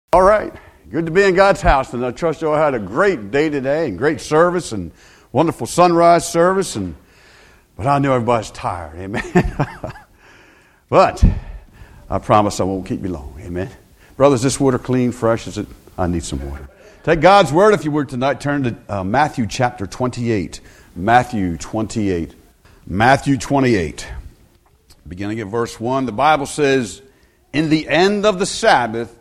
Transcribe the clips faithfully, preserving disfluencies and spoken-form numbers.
All right, good to be in God's house, and I trust you all had a great day today and great service and wonderful sunrise service. And but I know everybody's tired, amen. But I promise I won't keep you long, amen. Brothers, this water clean, fresh? Is it? I need some water. Take God's word, if you would, tonight. Turn to uh, Matthew chapter twenty-eight. Matthew twenty-eight. Matthew twenty-eight. Beginning at verse one, the Bible says, "In the end of the Sabbath,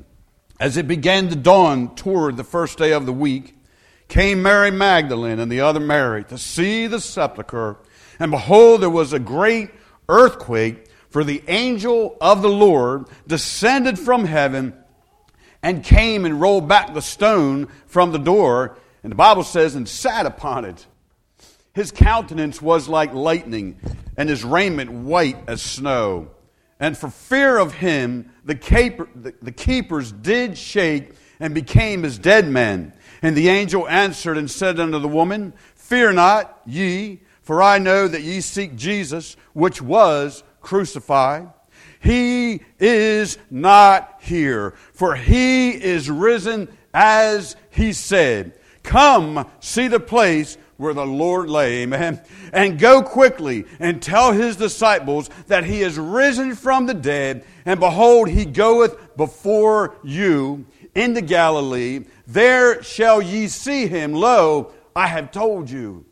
as it began to dawn toward the first day of the week, came Mary Magdalene and the other Mary to see the sepulchre. And behold, there was a great earthquake, for the angel of the Lord descended from heaven and came and rolled back the stone from the door. And the Bible says, and sat upon it. His countenance was like lightning, and his raiment white as snow. And for fear of him, the, caper, the, the keepers did shake and became as dead men. And the angel answered and said unto the woman, Fear not ye, for I know that ye seek Jesus, which was crucified. He is not here, for he is risen as he said. Come, see the place where the Lord lay, amen. And go quickly and tell his disciples that he is risen from the dead, and behold, he goeth before you into Galilee. There shall ye see him. Lo, I have told you.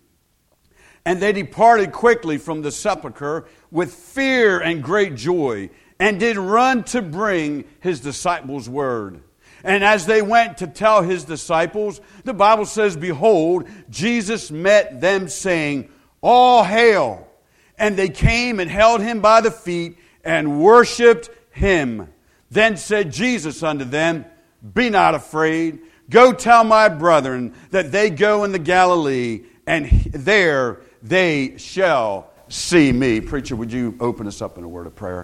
And they departed quickly from the sepulchre with fear and great joy, and did run to bring his disciples word. And as they went to tell his disciples, the Bible says, Behold, Jesus met them, saying, All hail! And they came and held him by the feet and worshipped him. Then said Jesus unto them, Be not afraid. Go tell my brethren that they go into Galilee, and there they shall see me. Preacher, would you open us up in a word of prayer?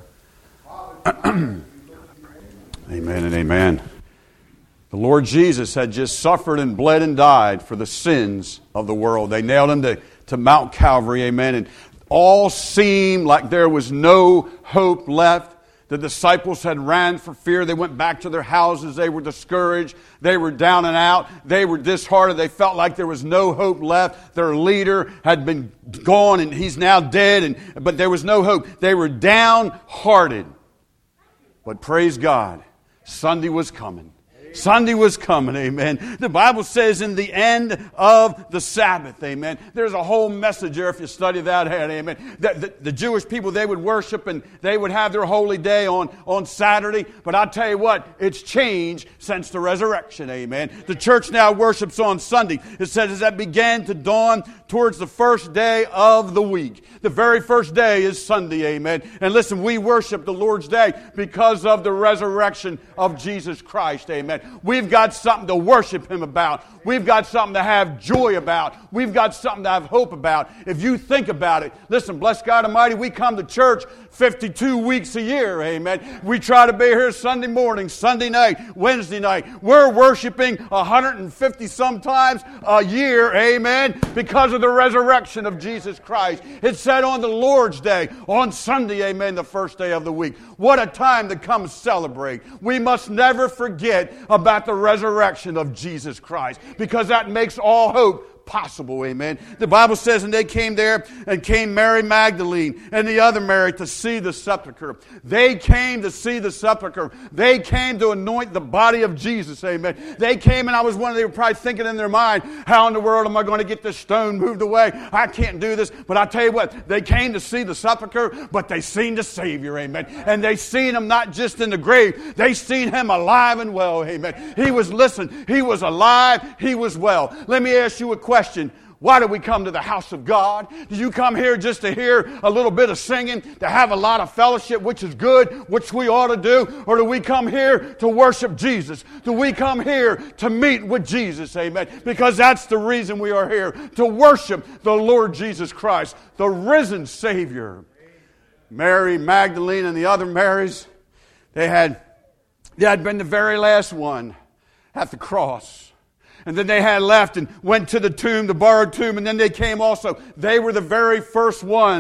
Amen and amen. The Lord Jesus had just suffered and bled and died for the sins of the world. They nailed him to, to Mount Calvary, amen. And all seemed like there was no hope left. The disciples had ran for fear. They went back to their houses. They were discouraged. They were down and out. They were disheartened. They felt like there was no hope left. Their leader had been gone and he's now dead. And but there was no hope. They were downhearted. But praise God, Sunday was coming. Sunday was coming, amen. The Bible says in the end of the Sabbath, amen. There's a whole message there if you study that out, amen. The, the, the Jewish people, they would worship and they would have their holy day on, on Saturday. But I tell you what, it's changed since the resurrection, amen. The church now worships on Sunday. It says as that began to dawn towards the first day of the week. The very first day is Sunday, amen. And listen, we worship the Lord's Day because of the resurrection of Jesus Christ, amen. We've got something to worship him about. We've got something to have joy about. We've got something to have hope about. If you think about it, listen, bless God Almighty, we come to church fifty-two weeks a year, amen. We try to be here Sunday morning, Sunday night, Wednesday night. We're worshiping one hundred fifty sometimes a year, amen, because of the resurrection of Jesus Christ. It's said on the Lord's Day, on Sunday, amen, the first day of the week. What a time to come celebrate. We must never forget about the resurrection of Jesus Christ, because that makes all hope possible, amen. The Bible says, and they came there, and came Mary Magdalene and the other Mary to see the sepulchre. They came to see the sepulchre. They came to anoint the body of Jesus, amen. They came, and I was wondering, they were probably thinking in their mind, how in the world am I going to get this stone moved away? I can't do this. But I tell you what, they came to see the sepulchre, but they seen the Savior, amen. And they seen him not just in the grave, they seen him alive and well, amen. He was, listen, he was alive, he was well. Let me ask you a question. Question, why do we come to the house of God? Do you come here just to hear a little bit of singing, to have a lot of fellowship, which is good, which we ought to do? Or do we come here to worship Jesus? Do we come here to meet with Jesus? Amen. Because that's the reason we are here, to worship the Lord Jesus Christ, the risen Savior. Mary Magdalene and the other Marys, they had, they had been the very last one at the cross. And then they had left and went to the tomb, the borrowed tomb, and then they came also. They were the very first ones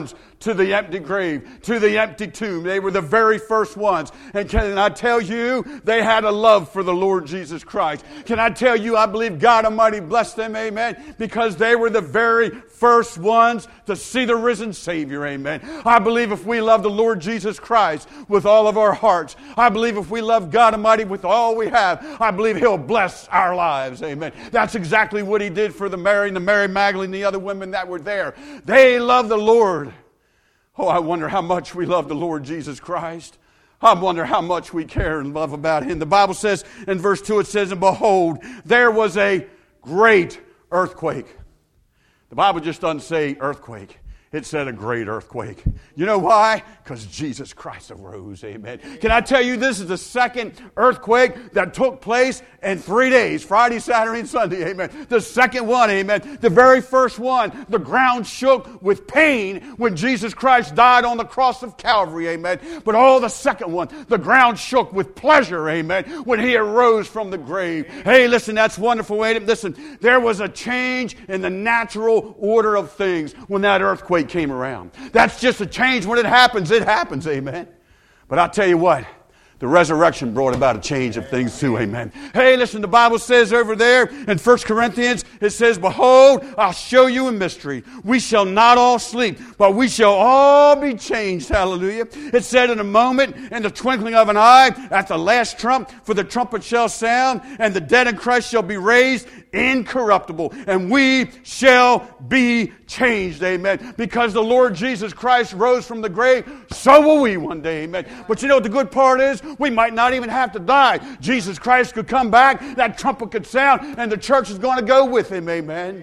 to the empty grave, to the empty tomb. They were the very first ones. And can I tell you, they had a love for the Lord Jesus Christ. Can I tell you, I believe God Almighty blessed them, amen, because they were the very first ones to see the risen Savior, amen. I believe if we love the Lord Jesus Christ with all of our hearts, I believe if we love God Almighty with all we have, I believe He'll bless our lives, amen. That's exactly what He did for the Mary and the Mary Magdalene and the other women that were there. They loved the Lord. Oh, I wonder how much we love the Lord Jesus Christ. I wonder how much we care and love about Him. The Bible says in verse two, it says, and behold, there was a great earthquake. The Bible just doesn't say earthquake. It said a great earthquake. You know why? Because Jesus Christ arose. Amen. Can I tell you, this is the second earthquake that took place in three days. Friday, Saturday, and Sunday. Amen. The second one. Amen. The very first one, the ground shook with pain when Jesus Christ died on the cross of Calvary. Amen. But all the second one, the ground shook with pleasure. Amen. When He arose from the grave. Hey, listen, that's wonderful. Listen, there was a change in the natural order of things when that earthquake came around. That's just a change. When it happens, it happens, amen. But I'll tell you what, the resurrection brought about a change of things too, amen. Hey, listen, the Bible says over there in First Corinthians, it says, behold, I'll show you a mystery. We shall not all sleep, but we shall all be changed, hallelujah. It said in a moment, in the twinkling of an eye, at the last trump, for the trumpet shall sound, and the dead in Christ shall be raised incorruptible, and we shall be changed, amen. Because the Lord Jesus Christ rose from the grave, so will we one day, amen. But you know what the good part is? We might not even have to die. Jesus Christ could come back, that trumpet could sound, and the church is going to go with Him, amen.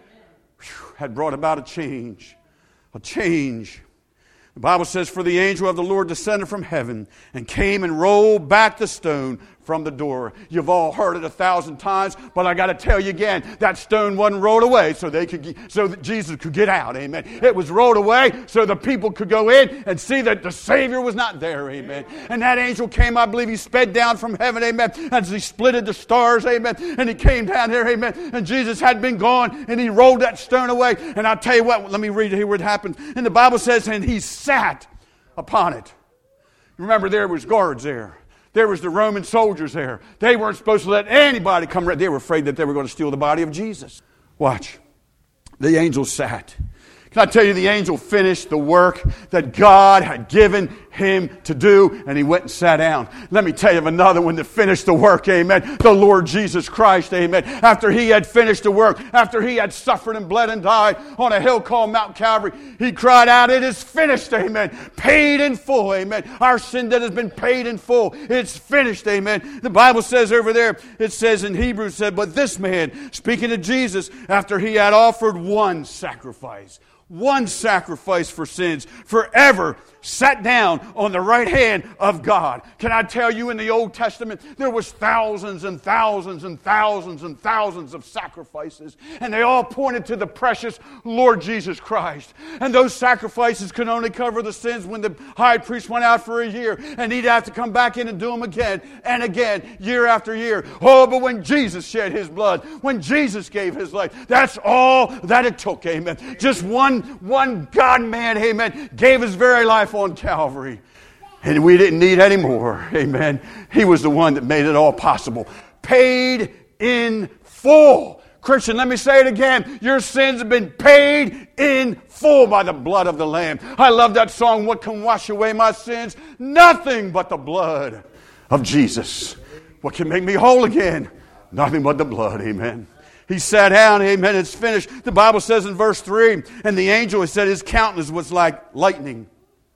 Whew, had brought about a change. A change. The Bible says, for the angel of the Lord descended from heaven and came and rolled back the stone from the door. You've all heard it a thousand times, but I got to tell you again, that stone wasn't rolled away so they could, get, so that Jesus could get out. Amen. It was rolled away so the people could go in and see that the Savior was not there. Amen. And that angel came, I believe, he sped down from heaven. Amen. As he splitted the stars. Amen. And he came down here. Amen. And Jesus had been gone, and he rolled that stone away. And I'll tell you what. Let me read here what happened. And the Bible says, and he sat upon it. Remember, there was guards there. There was the Roman soldiers there. They weren't supposed to let anybody come. They were afraid that they were going to steal the body of Jesus. Watch. The angel sat. Can I tell you, the angel finished the work that God had given him to do, and he went and sat down. Let me tell you of another one that finished the work, amen. The Lord Jesus Christ, amen. After he had finished the work, after he had suffered and bled and died on a hill called Mount Calvary, he cried out, it is finished, amen. Paid in full, amen. Our sin debt has been paid in full. It's finished, amen. The Bible says over there, it says in Hebrews, said, but this man, speaking of Jesus, after he had offered one sacrifice, one sacrifice for sins, forever sat down on the right hand of God. Can I tell you, in the Old Testament, there was thousands and thousands and thousands and thousands of sacrifices, and they all pointed to the precious Lord Jesus Christ. And those sacrifices could only cover the sins when the high priest went out for a year, and he'd have to come back in and do them again and again, year after year. Oh, but when Jesus shed his blood, when Jesus gave his life, that's all that it took, amen. Just one, one God-man, amen, gave his very life on Calvary. And we didn't need any more. Amen. He was the one that made it all possible. Paid in full. Christian, let me say it again. Your sins have been paid in full by the blood of the Lamb. I love that song, what can wash away my sins? Nothing but the blood of Jesus. What can make me whole again? Nothing but the blood. Amen. He sat down, amen, it's finished. The Bible says in verse three, and the angel said his countenance was like lightning,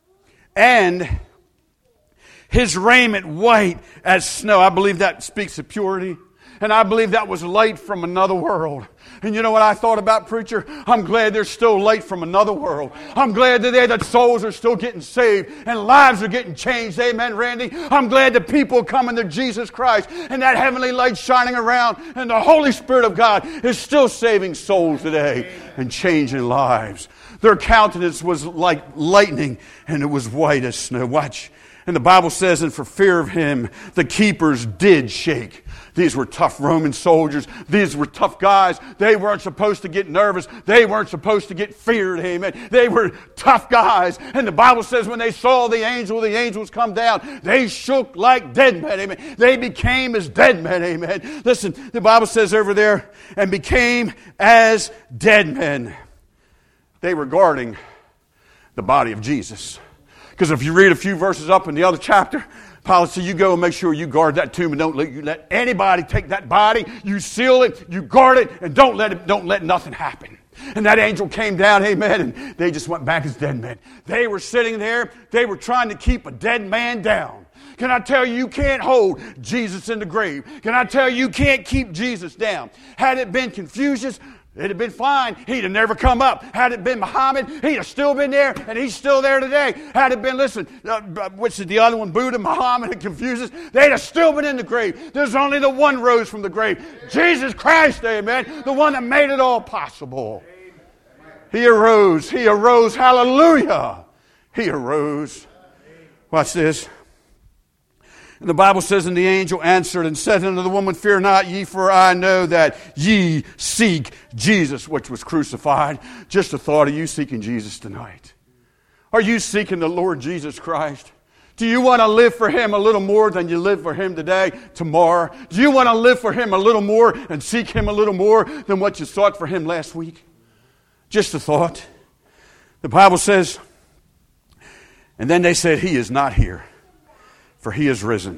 and his raiment white as snow. I believe that speaks of purity. And I believe that was light from another world. And you know what I thought about, preacher? I'm glad there's still light from another world. I'm glad today that souls are still getting saved and lives are getting changed. Amen, Randy? I'm glad that people are coming to Jesus Christ and that heavenly light shining around and the Holy Spirit of God is still saving souls today and changing lives. Their countenance was like lightning and it was white as snow. Watch. And the Bible says, and for fear of him, the keepers did shake. These were tough Roman soldiers. These were tough guys. They weren't supposed to get nervous. They weren't supposed to get feared, amen. They were tough guys. And the Bible says when they saw the angel, the angels come down, they shook like dead men, amen. They became as dead men, amen. Listen, the Bible says over there, and became as dead men. They were guarding the body of Jesus. Because if you read a few verses up in the other chapter, Pilate said, you go and make sure you guard that tomb and don't let, you let anybody take that body. You seal it, you guard it, and don't let it, don't let nothing happen. And that angel came down, amen, and they just went back as dead men. They were sitting there, they were trying to keep a dead man down. Can I tell you, you can't hold Jesus in the grave. Can I tell you, you can't keep Jesus down. Had it been Confucius, it'd have been fine. He'd have never come up. Had it been Muhammad, he'd have still been there, and he's still there today. Had it been, listen, uh, which is the other one, Buddha, Muhammad, and Confucius, they'd have still been in the grave. There's only the one rose from the grave. Jesus Christ, amen, the one that made it all possible. He arose. He arose. Hallelujah. He arose. Watch this. And the Bible says, and the angel answered and said unto the woman, fear not ye, for I know that ye seek Jesus, which was crucified. Just a thought, are you seeking Jesus tonight? Are you seeking the Lord Jesus Christ? Do you want to live for Him a little more than you live for Him today, tomorrow? Do you want to live for Him a little more and seek Him a little more than what you sought for Him last week? Just a thought. The Bible says, and then they said, He is not here, for He is risen,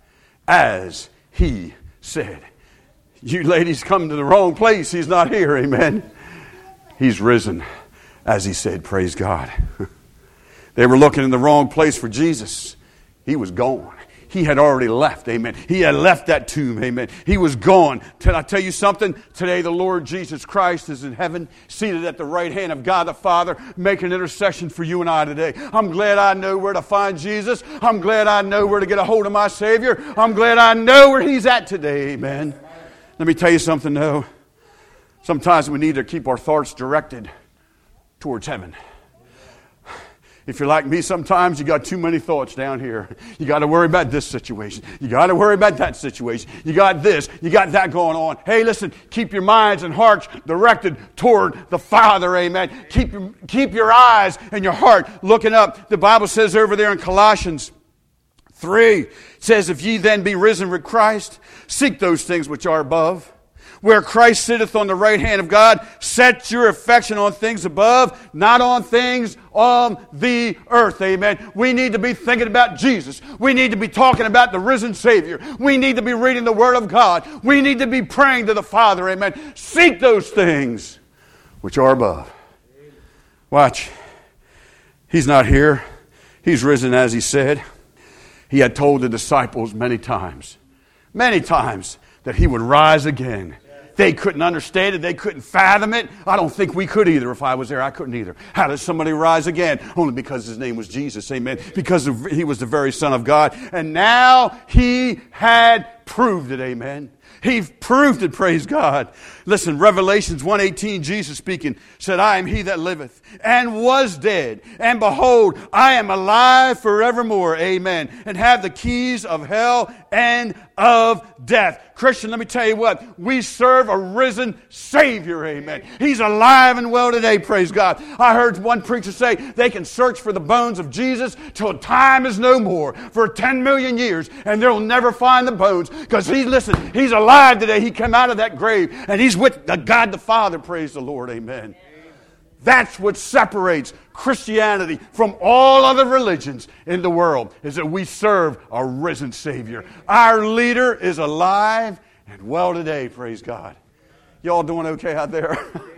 as He said. You ladies come to the wrong place. He's not here, amen. He's risen, as He said, praise God. They were looking in the wrong place for Jesus. He was gone. He had already left, amen. He had left that tomb, amen. He was gone. Can I tell you something? Today the Lord Jesus Christ is in heaven, seated at the right hand of God the Father, making intercession for you and I today. I'm glad I know where to find Jesus. I'm glad I know where to get a hold of my Savior. I'm glad I know where He's at today, amen. Let me tell you something, though. Sometimes we need to keep our thoughts directed towards heaven. If you're like me, sometimes you got too many thoughts down here. You got to worry about this situation. You got to worry about that situation. You got this. You got that going on. Hey, listen, keep your minds and hearts directed toward the Father, amen. Keep your, keep your eyes and your heart looking up. The Bible says over there in Colossians three, it says, if ye then be risen with Christ, seek those things which are above, where Christ sitteth on the right hand of God. Set your affection on things above, not on things on the earth. Amen. We need to be thinking about Jesus. We need to be talking about the risen Savior. We need to be reading the Word of God. We need to be praying to the Father. Amen. Seek those things which are above. Watch. He's not here. He's risen as He said. He had told the disciples many times, many times, that He would rise again. They couldn't understand it. They couldn't fathom it. I don't think we could either. If I was there, I couldn't either. How does somebody rise again? Only because His name was Jesus. Amen. Because of, He was the very Son of God. And now He had proved it. Amen. He proved it, praise God. Listen, Revelations one eighteen, Jesus speaking, said, I am He that liveth and was dead. And behold, I am alive forevermore. Amen. And have the keys of hell and of death. Christian, let me tell you what. We serve a risen Savior. Amen. He's alive and well today, praise God. I heard one preacher say they can search for the bones of Jesus till time is no more for ten million years, and they'll never find the bones because He, listen, He's alive today. He came out of that grave, and He's with the God the Father, praise the Lord. Amen. That's what separates Christianity from all other religions in the world, is that we serve a risen Savior. Our leader is alive and well today, praise God. Y'all doing okay out there?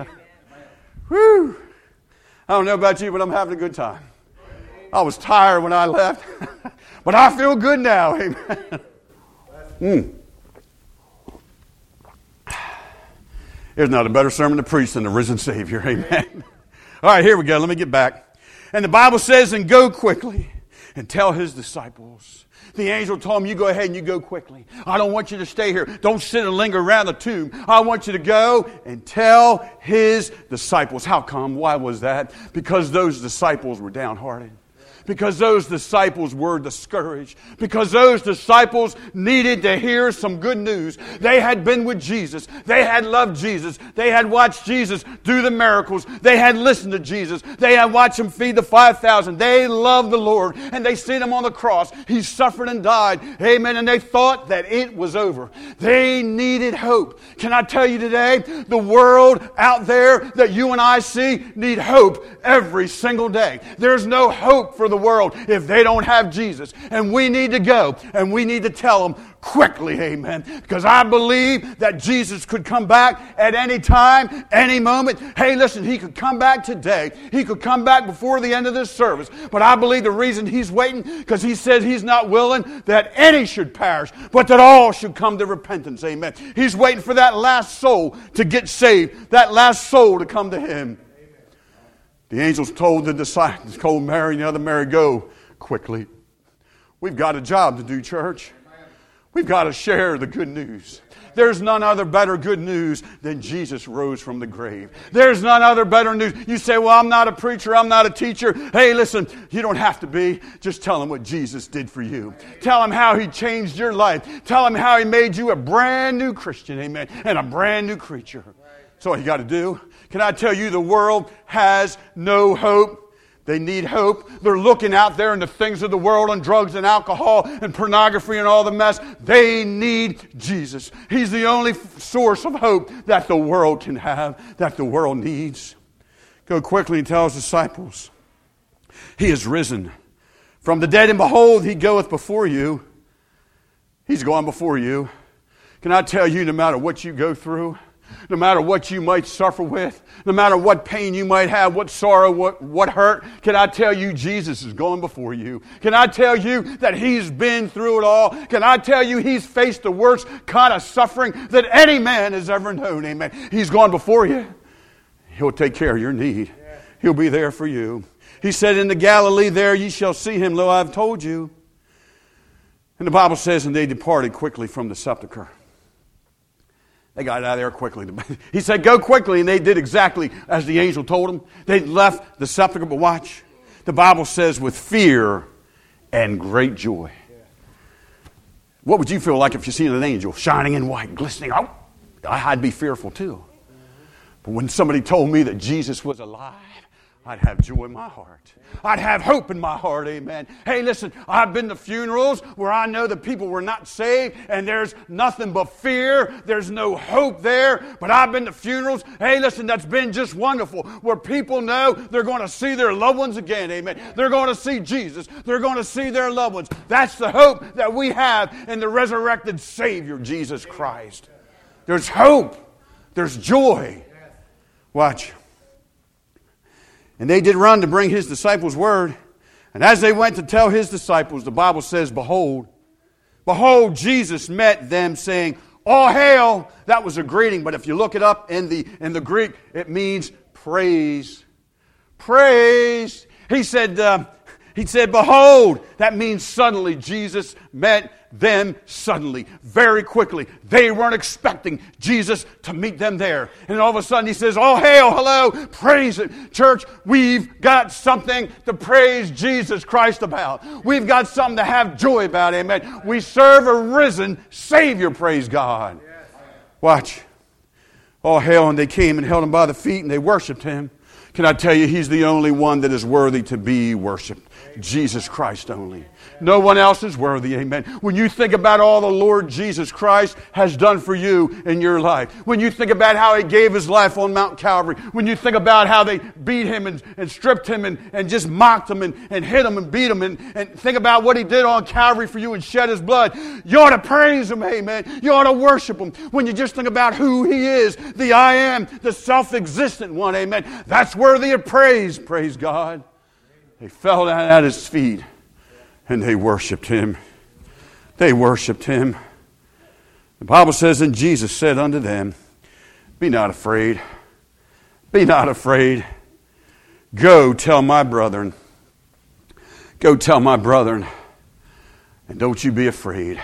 Whew. I don't know about you, but I'm having a good time. I was tired when I left, but I feel good now. Amen. Mm. There's not a better sermon to preach than the risen Savior. Amen. All right, here we go. Let me get back. And the Bible says, and go quickly and tell His disciples. The angel told him, you go ahead and you go quickly. I don't want you to stay here. Don't sit and linger around the tomb. I want you to go and tell His disciples. How come? Why was that? Because those disciples were downhearted. Because those disciples were discouraged. Because those disciples needed to hear some good news. They had been with Jesus. They had loved Jesus. They had watched Jesus do the miracles. They had listened to Jesus. They had watched Him feed the five thousand. They loved the Lord. And they seen Him on the cross. He suffered and died. Amen. And they thought that it was over. They needed hope. Can I tell you today, the world out there that you and I see need hope every single day. There's no hope for the world if they don't have Jesus. And we need to go and we need to tell them quickly, amen. Because I believe that Jesus could come back at any time, any moment. Hey, listen, He could come back today. He could come back before the end of this service. But I believe the reason He's waiting, because He said He's not willing that any should perish, but that all should come to repentance, amen. He's waiting for that last soul to get saved, that last soul to come to Him. The angels told the disciples, told Mary and the other Mary, go quickly. We've got a job to do, church. We've got to share the good news. There's none other better good news than Jesus rose from the grave. There's none other better news. You say, well, I'm not a preacher. I'm not a teacher. Hey, listen, you don't have to be. Just tell them what Jesus did for you. Tell them how He changed your life. Tell them how He made you a brand new Christian, amen, and a brand new creature. That's all you got to do. Can I tell you, the world has no hope. They need hope. They're looking out there in the things of the world and drugs and alcohol and pornography and all the mess. They need Jesus. He's the only source of hope that the world can have, that the world needs. Go quickly and tell His disciples, He is risen from the dead, and behold, He goeth before you. He's going before you. Can I tell you, no matter what you go through, no matter what you might suffer with, no matter what pain you might have, what sorrow, what, what hurt, can I tell you Jesus is going before you? Can I tell you that He's been through it all? Can I tell you He's faced the worst kind of suffering that any man has ever known? Amen. He's gone before you. He'll take care of your need. He'll be there for you. He said, in the Galilee there ye shall see Him, lo, I've told you. And the Bible says, and they departed quickly from the sepulchre. They got out of there quickly. He said, go quickly, and they did exactly as the angel told them. They left the sepulchre, but watch. The Bible says, with fear and great joy. What would you feel like if you seen an angel shining in white, glistening? Oh, I'd be fearful too. But when somebody told me that Jesus was alive, I'd have joy in my heart. I'd have hope in my heart, amen. Hey, listen, I've been to funerals where I know that people were not saved and there's nothing but fear. There's no hope there. But I've been to funerals, hey, listen, that's been just wonderful, where people know they're going to see their loved ones again, amen. They're going to see Jesus. They're going to see their loved ones. That's the hope that we have in the resurrected Savior, Jesus Christ. There's hope. There's joy. Watch. And they did run to bring His disciples word. And as they went to tell His disciples, the Bible says, Behold, behold, Jesus met them, saying, All hail. That was a greeting, but if you look it up in the, in the Greek, it means praise. Praise. He said, uh, he said, Behold. That means suddenly Jesus met them suddenly, very quickly. They weren't expecting Jesus to meet them there. And all of a sudden He says, oh, hail, hello, praise it. Church, we've got something to praise Jesus Christ about. We've got something to have joy about, amen. We serve a risen Savior, praise God. Watch. All hail, and they came and held Him by the feet, and they worshiped Him. Can I tell you, He's the only one that is worthy to be worshiped. Jesus Christ only. No one else is worthy, amen. When you think about all the Lord Jesus Christ has done for you in your life, when you think about how He gave His life on Mount Calvary, when you think about how they beat Him and, and stripped Him and, and just mocked Him and, and hit Him and beat Him, and, and think about what He did on Calvary for you and shed His blood, you ought to praise Him, amen. You ought to worship Him. When you just think about who He is, the I am, the self-existent one, amen. That's worthy of praise, praise God. They fell down at His feet and they worshiped Him. They worshiped Him. The Bible says, and Jesus said unto them, Be not afraid. Be not afraid. Go tell my brethren. Go tell my brethren. And don't you be afraid.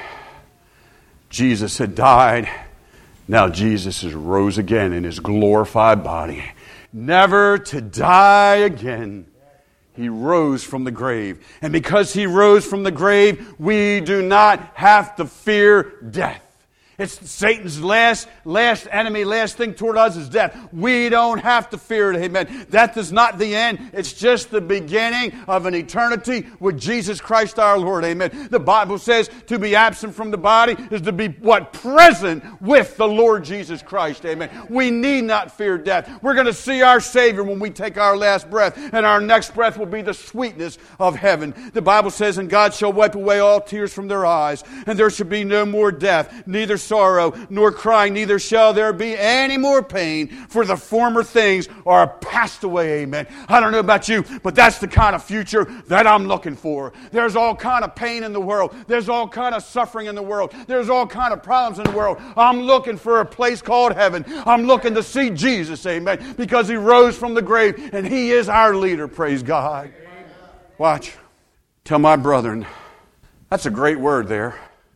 Jesus had died. Now Jesus is rose again in His glorified body. Never to die again. He rose from the grave. And because He rose from the grave, we do not have to fear death. It's Satan's last, last enemy, last thing toward us is death. We don't have to fear it, amen. Death is not the end. It's just the beginning of an eternity with Jesus Christ our Lord, amen. The Bible says to be absent from the body is to be, what? Present with the Lord Jesus Christ, amen. We need not fear death. We're going to see our Savior when we take our last breath, and our next breath will be the sweetness of heaven. The Bible says, and God shall wipe away all tears from their eyes, and there shall be no more death, neither sorrow, nor crying, neither shall there be any more pain, for the former things are passed away, amen. I don't know about you, but that's the kind of future that I'm looking for. There's all kind of pain in the world. There's all kind of suffering in the world. There's all kind of problems in the world. I'm looking for a place called heaven. I'm looking to see Jesus, amen, because He rose from the grave, and He is our leader, praise God. Watch. Tell my brethren. That's a great word there.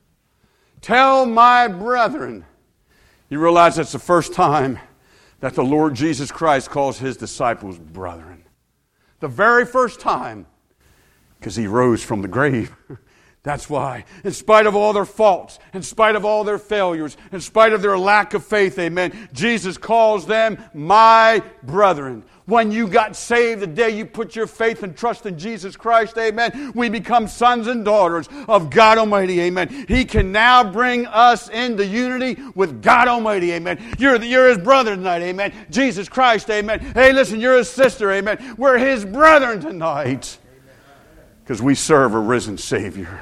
Tell my brethren. You realize that's the first time that the Lord Jesus Christ calls His disciples brethren. The very first time, because He rose from the grave. That's why, in spite of all their faults, in spite of all their failures, in spite of their lack of faith, amen, Jesus calls them my brethren. When you got saved, the day you put your faith and trust in Jesus Christ, amen, we become sons and daughters of God Almighty, amen. He can now bring us into unity with God Almighty, amen. You're, you're His brother tonight, amen. Jesus Christ, amen. Hey, listen, you're His sister, amen. We're His brethren tonight because we serve a risen Savior.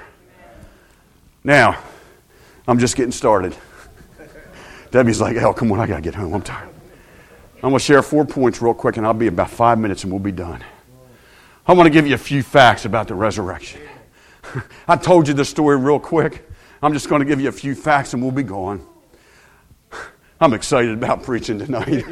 Now, I'm just getting started. Debbie's like, hell, come on, I got to get home. I'm tired. I'm going to share four points real quick, and I'll be about five minutes, and we'll be done. I want to give you a few facts about the resurrection. I told you the story real quick. I'm just going to give you a few facts, and we'll be gone. I'm excited about preaching tonight.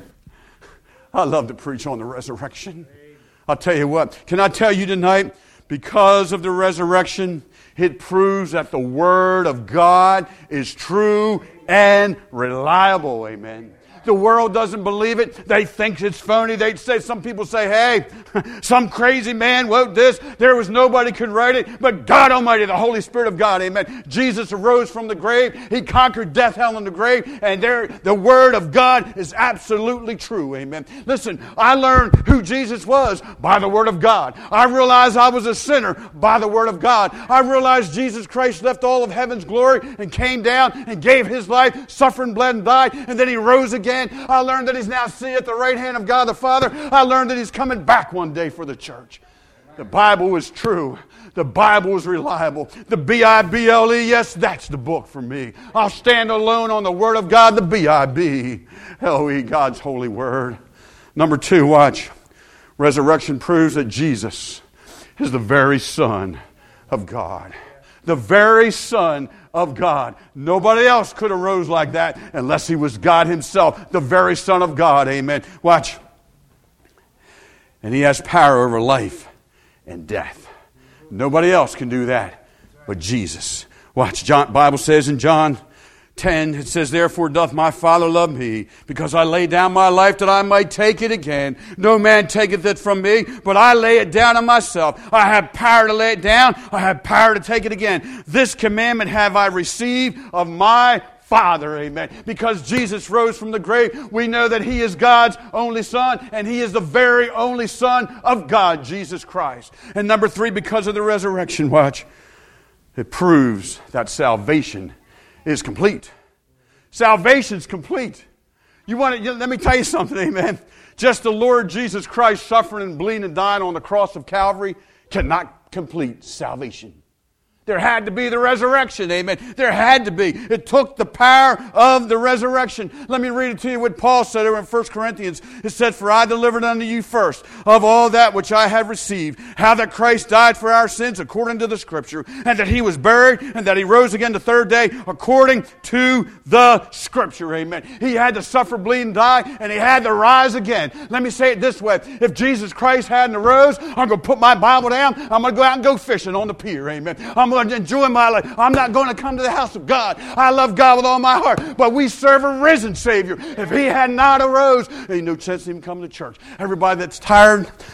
I love to preach on the resurrection. I'll tell you what. Can I tell you tonight, because of the resurrection, it proves that the Word of God is true and reliable. Amen. The world doesn't believe it. They think it's phony. They say, some people say, hey, some crazy man wrote this. There was nobody could write it. But God Almighty, the Holy Spirit of God, amen. Jesus arose from the grave. He conquered death, hell, and the grave. And there, the Word of God is absolutely true, amen. Listen, I learned who Jesus was by the Word of God. I realized I was a sinner by the Word of God. I realized Jesus Christ left all of heaven's glory and came down and gave His life, suffered, bled, and died. And then He rose again. I learned that He's now seated at the right hand of God the Father. I learned that He's coming back one day for the church. The Bible is true. The Bible is reliable. The B I B L E, yes, that's the book for me. I'll stand alone on the Word of God, the B I B L E, God's holy Word. Number two, watch. Resurrection proves that Jesus is the very Son of God. The very Son of God. Nobody else could have rose like that unless He was God Himself, the very Son of God. Amen. Watch. And He has power over life and death. Nobody else can do that but Jesus. Watch. John, Bible says in John ten, it says, therefore doth my Father love me, because I lay down my life that I might take it again. No man taketh it from me, but I lay it down of myself. I have power to lay it down. I have power to take it again. This commandment have I received of my Father, amen. Because Jesus rose from the grave, we know that He is God's only Son, and He is the very only Son of God, Jesus Christ. And number three, because of the resurrection, watch, it proves that salvation is complete. Salvation's complete. You want to, let me tell you something, amen. Just the Lord Jesus Christ suffering and bleeding and dying on the cross of Calvary cannot complete salvation. There had to be the resurrection, amen. There had to be. It took the power of the resurrection. Let me read it to you what Paul said over in First Corinthians. It said, for I delivered unto you first of all that which I have received, how that Christ died for our sins according to the Scripture, and that He was buried, and that He rose again the third day according to the Scripture, amen. He had to suffer, bleed, and die, and He had to rise again. Let me say it this way. If Jesus Christ hadn't arose, I'm going to put my Bible down. I'm going to go out and go fishing on the pier, amen. I'm going to enjoy my life. I'm not going to come to the house of God. I love God with all my heart. But we serve a risen Savior. If He had not arose, there ain't no chance of Him coming to church. Everybody that's tired,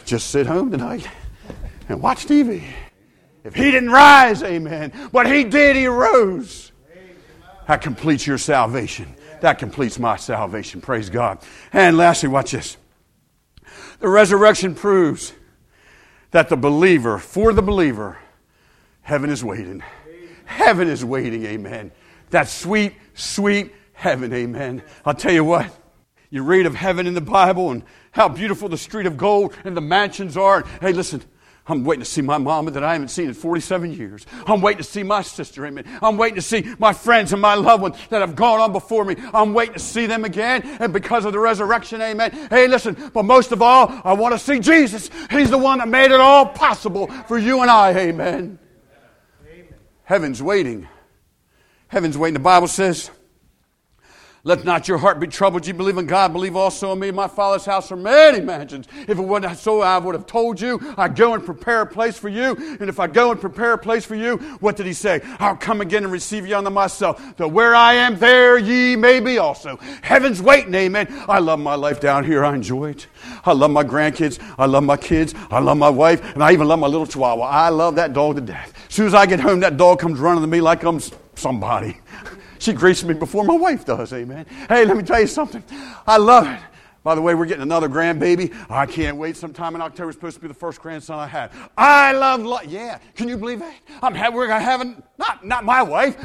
just sit home tonight and watch T V. If he didn't rise, amen, but he did, he rose. That completes your salvation. That completes my salvation. Praise God. And lastly, watch this. The resurrection proves that the believer, for the believer, heaven is waiting. Heaven is waiting, amen. That sweet, sweet heaven, amen. I'll tell you what. You read of heaven in the Bible and how beautiful the street of gold and the mansions are. Hey, listen. I'm waiting to see my mama that I haven't seen in forty-seven years. I'm waiting to see my sister, amen. I'm waiting to see my friends and my loved ones that have gone on before me. I'm waiting to see them again. And because of the resurrection, amen. Hey, listen, but most of all, I want to see Jesus. He's the one that made it all possible for you and I, amen. Amen. Heaven's waiting. Heaven's waiting. The Bible says, let not your heart be troubled. You believe in God, believe also in me. In my Father's house are many mansions. If it wasn't so, I would have told you. I go and prepare a place for you. And if I go and prepare a place for you, what did he say? I'll come again and receive you unto myself. That where I am, there ye may be also. Heaven's waiting, amen. I love my life down here. I enjoy it. I love my grandkids. I love my kids. I love my wife. And I even love my little chihuahua. I love that dog to death. As soon as I get home, that dog comes running to me like I'm somebody. She greets me before my wife does, amen. Hey, let me tell you something. I love it. By the way, we're getting another grandbaby. I can't wait. Sometime in October, it's supposed to be the first grandson I had. I love life. Yeah, can you believe that? I'm ha- we're having, not, not my wife.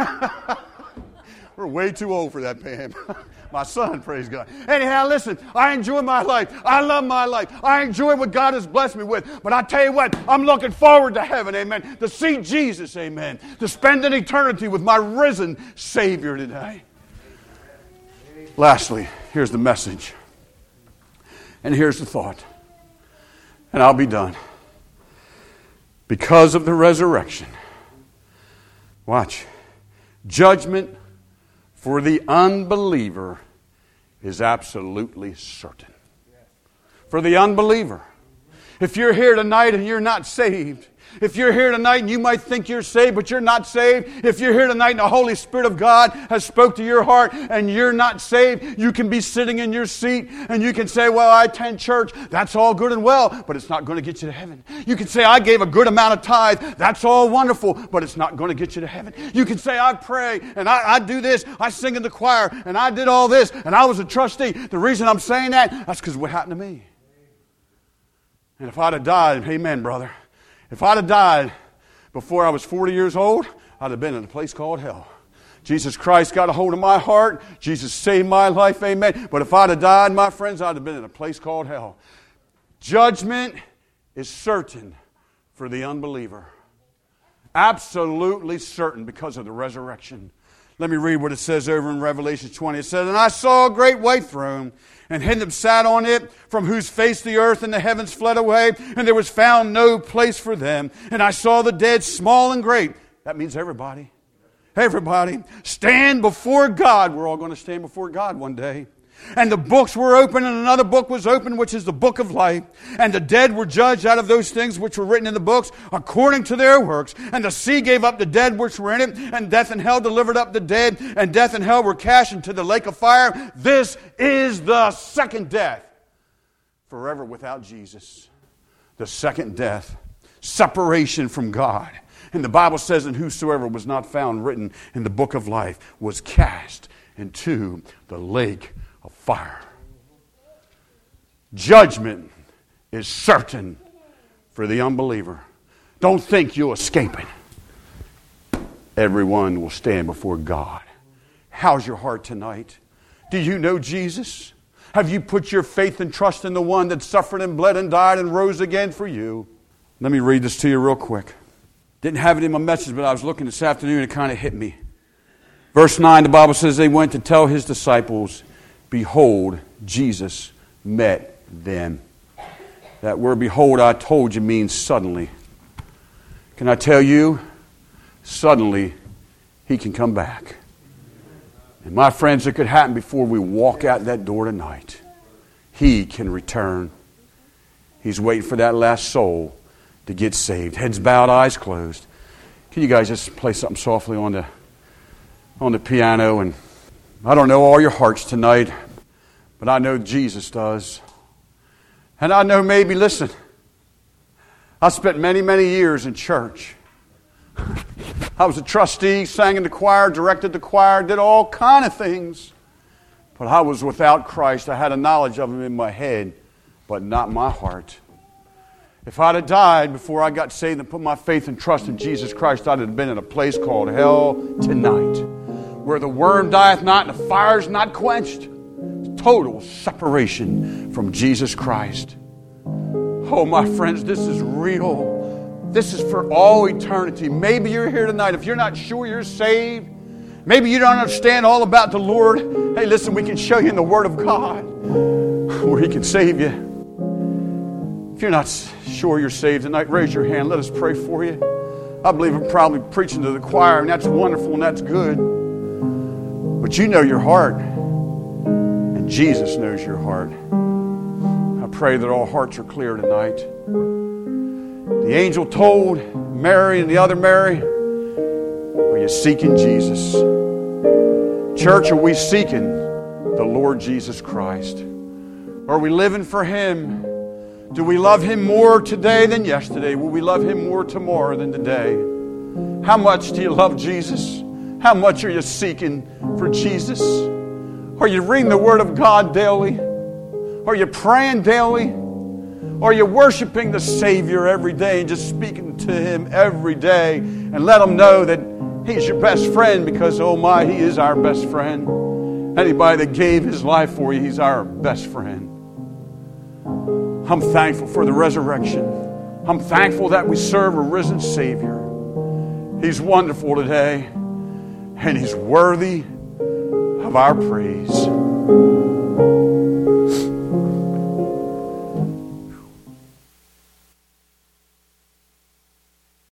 We're way too old for that, Pam. My son, praise God. Anyhow, listen, I enjoy my life. I love my life. I enjoy what God has blessed me with. But I tell you what, I'm looking forward to heaven, amen, to see Jesus, amen, to spend an eternity with my risen Savior today. Lastly, here's the message. And here's the thought. And I'll be done. Because of the resurrection, watch, judgment for the unbeliever is absolutely certain. For the unbeliever. If you're here tonight and you're not saved, if you're here tonight and you might think you're saved, but you're not saved, if you're here tonight and the Holy Spirit of God has spoke to your heart and you're not saved, you can be sitting in your seat and you can say, well, I attend church. That's all good and well, but it's not going to get you to heaven. You can say, I gave a good amount of tithe. That's all wonderful, but it's not going to get you to heaven. You can say, I pray and I, I do this. I sing in the choir and I did all this and I was a trustee. The reason I'm saying that, that's because of what happened to me. And if I'd have died, amen, brother. If I'd have died before I was forty years old, I'd have been in a place called hell. Jesus Christ got a hold of my heart. Jesus saved my life, amen. But if I'd have died, my friends, I'd have been in a place called hell. Judgment is certain for the unbeliever. Absolutely certain because of the resurrection. Let me read what it says over in Revelation twenty. It says, and I saw a great white throne, and him that sat on it, from whose face the earth and the heavens fled away, and there was found no place for them. And I saw the dead, small and great. That means everybody. Everybody. Stand before God. We're all going to stand before God one day. And the books were open, and another book was opened, which is the book of life. And the dead were judged out of those things which were written in the books, according to their works. And the sea gave up the dead which were in it, and death and hell delivered up the dead, and death and hell were cast into the lake of fire. This is the second death, forever without Jesus. The second death, separation from God. And the Bible says, and whosoever was not found written in the book of life was cast into the lake of fire. Judgment is certain for the unbeliever. Don't think you'll escape it. Everyone will stand before God. How's your heart tonight? Do you know Jesus? Have you put your faith and trust in the one that suffered and bled and died and rose again for you? Let me read this to you real quick. Didn't have it in my message, but I was looking this afternoon and it kind of hit me. Verse nine, the Bible says they went to tell his disciples, behold, Jesus met them. That word, behold, I told you, means suddenly. Can I tell you? Suddenly, he can come back. And my friends, it could happen before we walk out that door tonight. He can return. He's waiting for that last soul to get saved. Heads bowed, eyes closed. Can you guys just play something softly on the on the piano? And I don't know all your hearts tonight, but I know Jesus does. And I know maybe, listen, I spent many, many years in church. I was a trustee, sang in the choir, directed the choir, did all kind of things. But I was without Christ. I had a knowledge of Him in my head, but not my heart. If I'd have died before I got saved and put my faith and trust in Jesus Christ, I'd have been in a place called hell tonight, where the worm dieth not and the fire's not quenched. Total separation from Jesus Christ. Oh, my friends, this is real. This is for all eternity. Maybe you're here tonight. If you're not sure you're saved, maybe you don't understand all about the Lord. Hey, listen, we can show you in the Word of God where He can save you. If you're not sure you're saved tonight, raise your hand. Let us pray for you. I believe I'm probably preaching to the choir, and that's wonderful and that's good. But you know your heart, and Jesus knows your heart. I pray that all hearts are clear tonight. The angel told Mary and the other Mary, are you seeking Jesus? Church, are we seeking the Lord Jesus Christ? Are we living for Him? Do we love Him more today than yesterday? Will we love Him more tomorrow than today? How much do you love Jesus? How much are you seeking for Jesus? Are you reading the Word of God daily? Are you praying daily? Are you worshiping the Savior every day and just speaking to Him every day and let Him know that He's your best friend, because, oh my, He is our best friend. Anybody that gave His life for you, He's our best friend. I'm thankful for the resurrection. I'm thankful that we serve a risen Savior. He's wonderful today, and He's worthy of our praise.